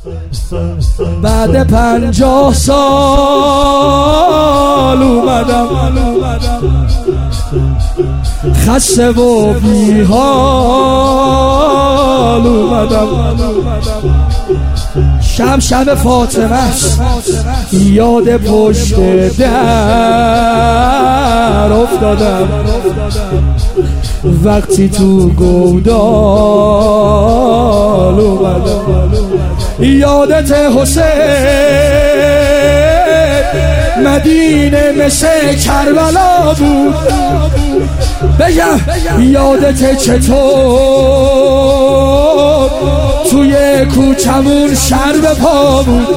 بعد 50 سال اومدم خسته و بیحال اومدم. شب فاطمه یاد پشت در افتادم وقتی تو گودال اومدم. یادت حسین مدینه مثل کربلا بود، بگم یادت چطور توی کوچمون شرب پا بود،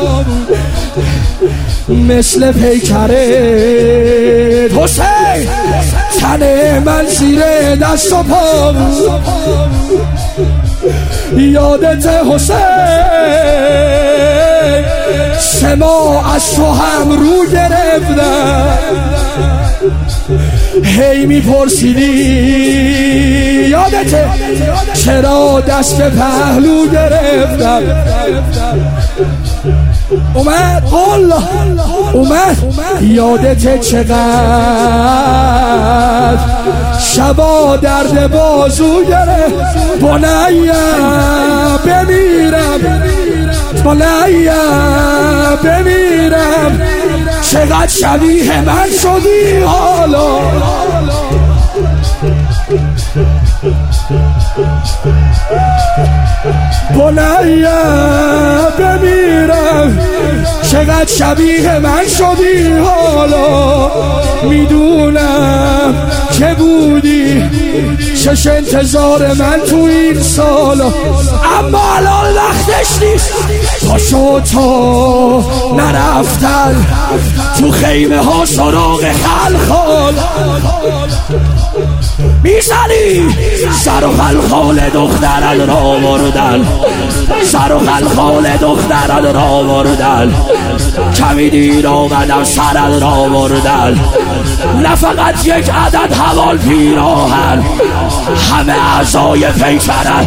مثل پیکرت حسین تن من زیر دست و پا بود. یادت حسین سما از تو هم رو گرفتم، هی میپرسیدی یادته چرا دست پهلو گرفتم. اومد الله اومد. یادت چقدر شبا درد بازو گرفت، بنیم بمیرم بنیم بمیرم، چقدر شبیه من شدی حالا. بنیم بمیرم، چقدر شبیه من شدی حالا. میدونم که بودی شش انتظار من تو این سالا، اما الان وقتش نیست. پاشو تا نرفتن تو خیمه ها سراغ خلخال میزنی، سر و خلخال دختران را بردن، سر و خلخال دختران را بردن، کمی دیر آمدم سرد را بردن، نه فقط یک عدد حوال پیراهن، همه اعضای پیکرت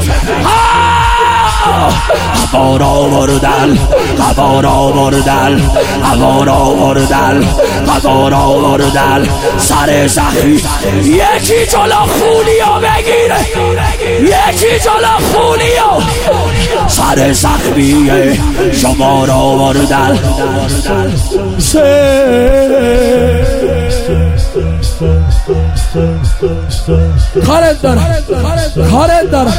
قبار آوردن، قبار آوردن، قبار آوردن، قبار آوردن، سر زخمی یکی جلو خونیو بگیره، یکی جلو خونیو، سر زخمی شما را آوردن. کارت دارم کارت دارم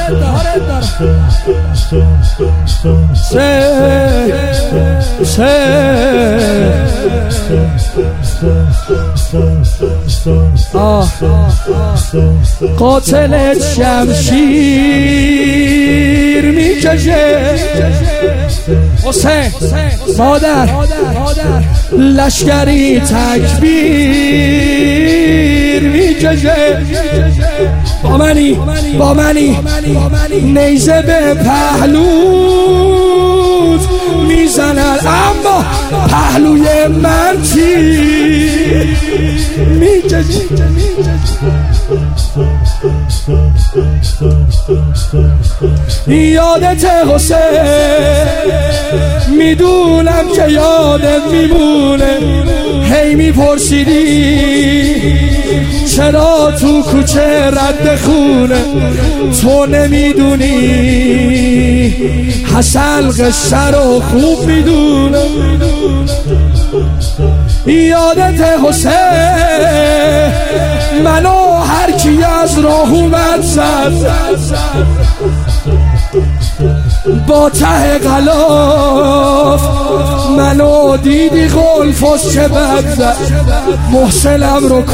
قاتلت شمشیر میکشه حسین، مادر لشکری تکبیر میکشه، با منی نیزه به پهلوت میزنن، اما پهلوی من تیر میکشه. یادت حسین میدونم که یادت میمونه، هی میپرسیدی چرا تو کوچه رد خونه، تو نمیدونی حسن قصه رو خوب میدونه. یادت حسین منو هر کی از راه اومد زد، با ته غلاف منو دیدی غلفاس چه بد زد، محسنم رو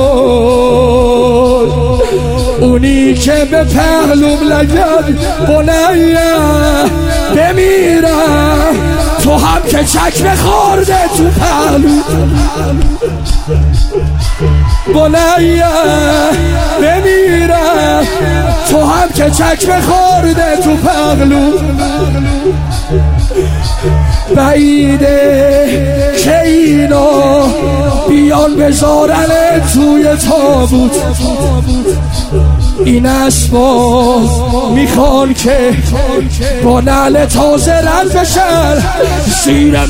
کن اونی که به پهلوم لگد، بنیم بمیرم تو هم که چکمه خورده تو پهلو، بنیم بمیرم تو هم که چکمه خورده تو پهلو. بعیده که اینا بیان بذارن توی تابوت، این اسبا میخوان که با نعل تازه رد بشن. زیر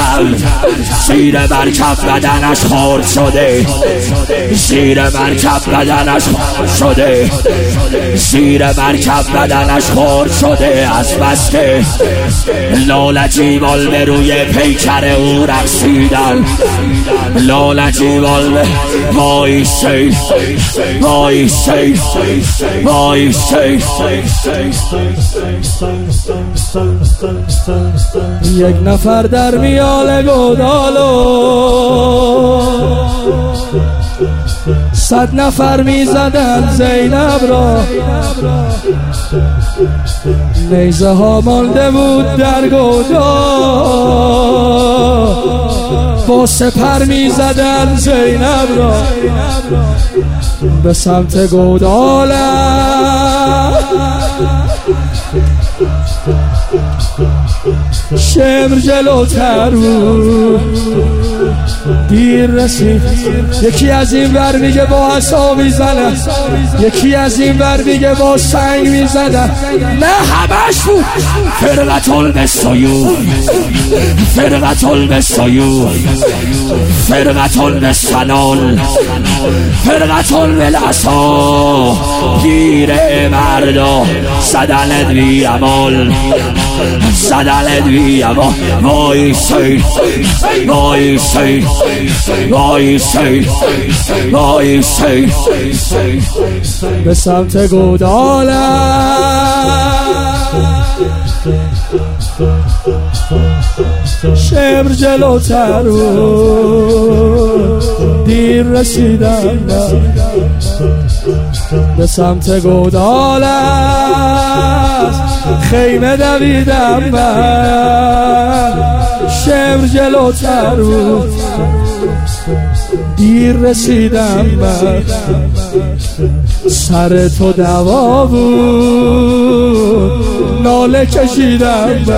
مرکب بدنش خورد شده، زیر مرکب بدنش خورد شده، زیر مرکب بدنش خورد شده. از بس که لالجیوال به روی پیکر او رقصیدن، لالجیوال به وای سی وای سی وای سی. یک نفر در میال گودالو 100 نفر میزدن زینب را. نیزه ها مانده بود در گودال، با سپر میزدن زینب را. به سمت گودال شمر جلوتر بود، دیر رسید. یکی از این ور میگه با عصا میزنه، یکی از این ور میگه با سنگ میزنه. نه همش بود. فرقتون به سیوف، فرقتون به سیوف، فرقتون به سنان، فرقتون به العصا. گیر مردا زدنت بی امان، زدنت بی امان. وای سی وای سی وای سی وای سی. به سمت گودال شمر جلوتر بود، دیر رسیدم به سمت گودال. خیمه دویدم من، شمر جلوتر بود، دیر رسیدم من. سر تو دوا بود، ناله کشیدم من.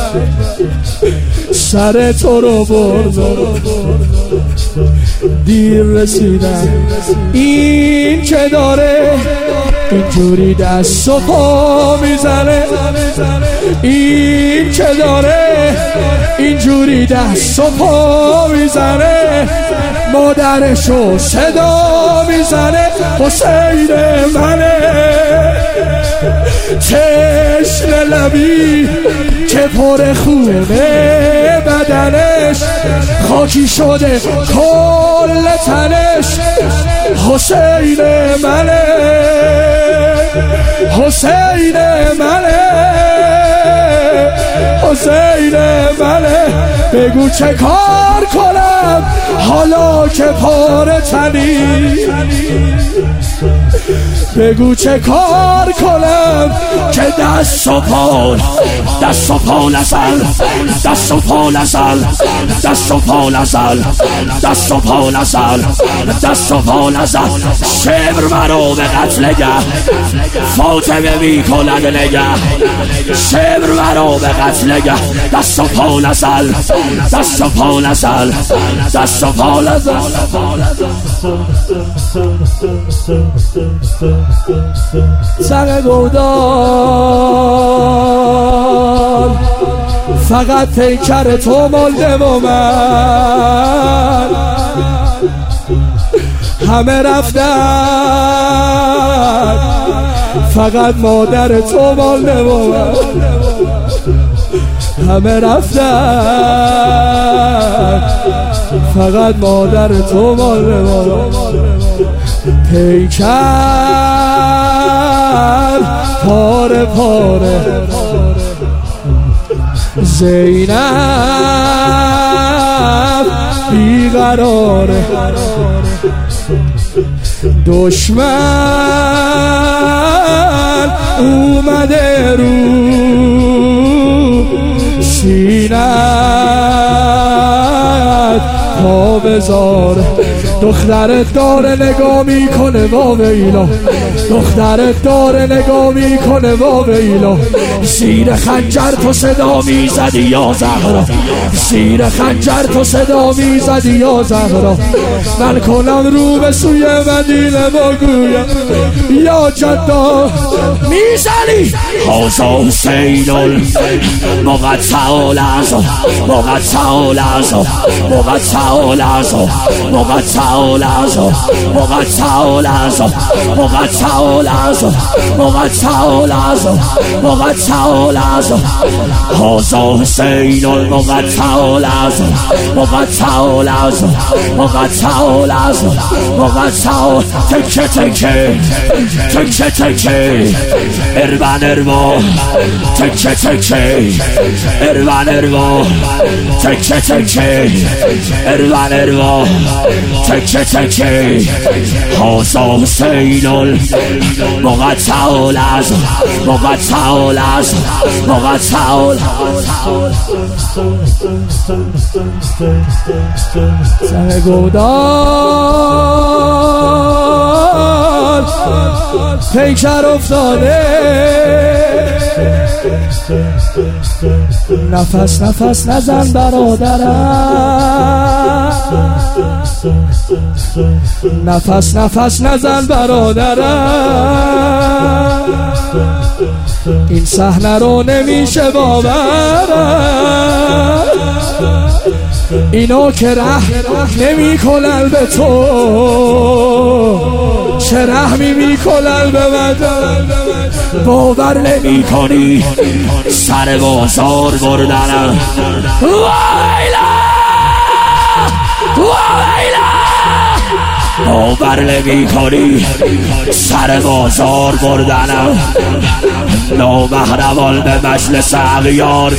سر تو رو بردم، دیر رسیدم. این که داره اینجوری دست و پا میزنه، این که داره اینجوری دست و پا میزنه، مادرشو صدا میزنه. حسین منه تشنه لبی که پر خونه بدنش، خاکی شده کل تنش. حسین منه، حسین منه، حسین منه. بگو چه کار کنم حالا که پاره تنی، بگو چه کار کنم که دست و پا، دست و پا نزل، دست و پا نزل، دست و پا نزل، دست و پا نزل، دست و پا نزل. شمر مرا به قتل نگه، فاطمه میکند نگه. شمر مرا به قتل نگه، دست و پا نزل، دست و پا نزل، دست و پا نزل. سر گودال فقط پیکر تو مالده و من، همه رفتن فقط مادر تو مالده و من. همه رفتن فقط مادر تو مالده و من. پیکر پاره پاره، زینب بیقراره. دشمن اومده رو سینت پا بذاره. دخترت داره نگاه میکنه وا ویلا، دخترت داره نگاه میکنه وا ویلا. زیر خنجر تو صدا میزدی یا زهرا، زیر خنجر تو صدا میزدی یا زهرا. من کنم رو به سوی مدینه بگویم یا جدا میزنی حاضا حسین المقطع العظم، مقطع العظم، مقطع العظم، مقطع العظم، مقطع العظم، مقطع العظم، مقطع العظم، مقطع العظم. حاضا حسین المقطع العظم، مقطع العظم، مقطع العظم، مقطع. تکه تکه تکه تکه اربن اروا، تکه تکه اربن اروا، تکه تکه اربن اروا، تکه تکه. حاضا حسین المقطع العظم، مقطع العظم، مقطع العظم. سر گودال پیکر افتاده، نفس نفس نزن برادرم، نفس نفس نزن برادرم. این صحنه رو نمیشه باورم، اینا که رحم نمی کنن به تو، چه رحمی می کنن به من. باور نمی کنی سر بازار بردنم، وایلا وایلا. باور نمی کنی سر بازار بردنم، نامحرمان به مجلس اغیار.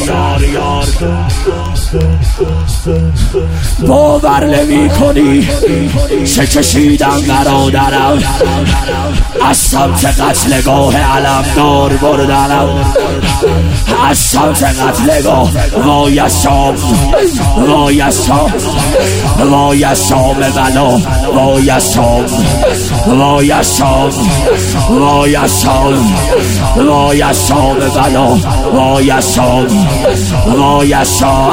باور نمی کنی چه کشیدم برادرم، از سمت قتلگاه علمدار بردنم، از سمت قتلگاه. وای از شام، وای از شام، وای از شام بلا، وای از شام، وای از شام، وای از شام، وای از شام بلا، وای از شام، وای از شام،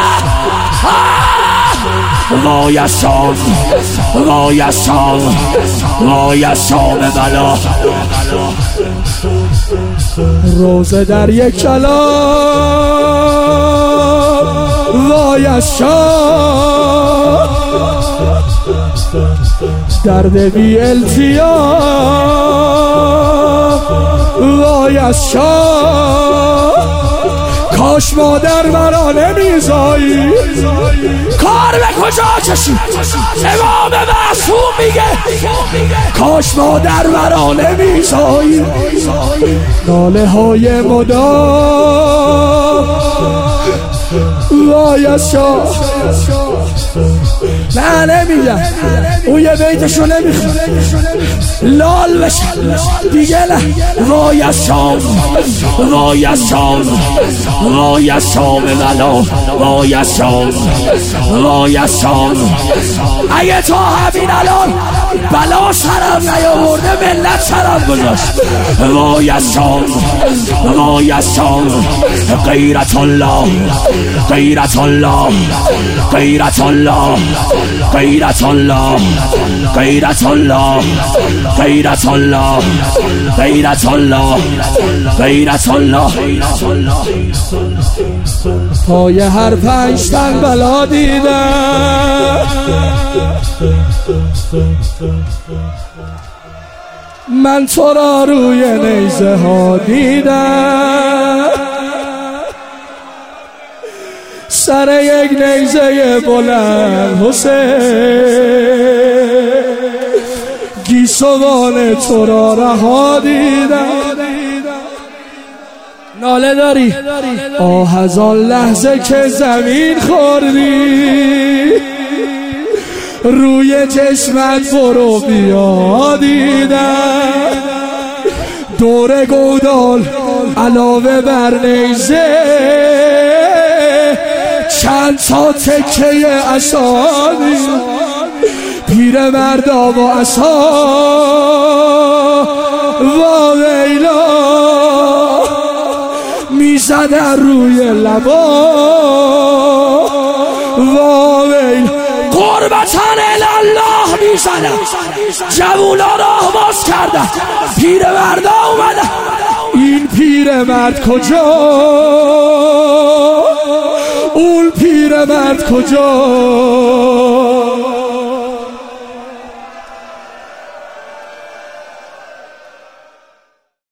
وای از شام، وای از شام، وای از شام بلا. روزه در یک کلام، وای از شام، درد بی التیام، وای از شام. کاش مادر مرا نمیزایی، کار به کجا کشی؟ امام معصوم میگه کاش مادر مرا نمیزایی. ناله های مدام، وای از شام. نه نمیگم، اون یه بیتشو نمیخوام لال بشه دیگه. نه وای از شام، وای از شام، وای از شام بلا، وای از شام، وای از شام. اگه تا همین الان بلا سرم نیاورده ملت سرم گذاشت. وای از شام، وای از شام. غیرت الله، غیرت الله، غیرت الله، غیرت الله، غیرت الله، غیرت الله، غیرت الله، غیرت الله. پای هر 5 تن بلا دیدم، من تو را روی نیزه ها دیدم، سر یک نیزه بلند حسین، گیسوان تو را رها دیدم. ناله داری آه از آن لحظه که زمین خوردی، روی چشمت برو بیا دیدم. دور گودال علاوه بر نیزه، چند تا تکه عصا دیدم. پیر مردا و عصا، وا ویلا زدن روی لبا واویل قربتن الله میزنم جوونا راه باز کردن پیرمردا اومدن این پیرمرد کجا اون پیرمرد کجا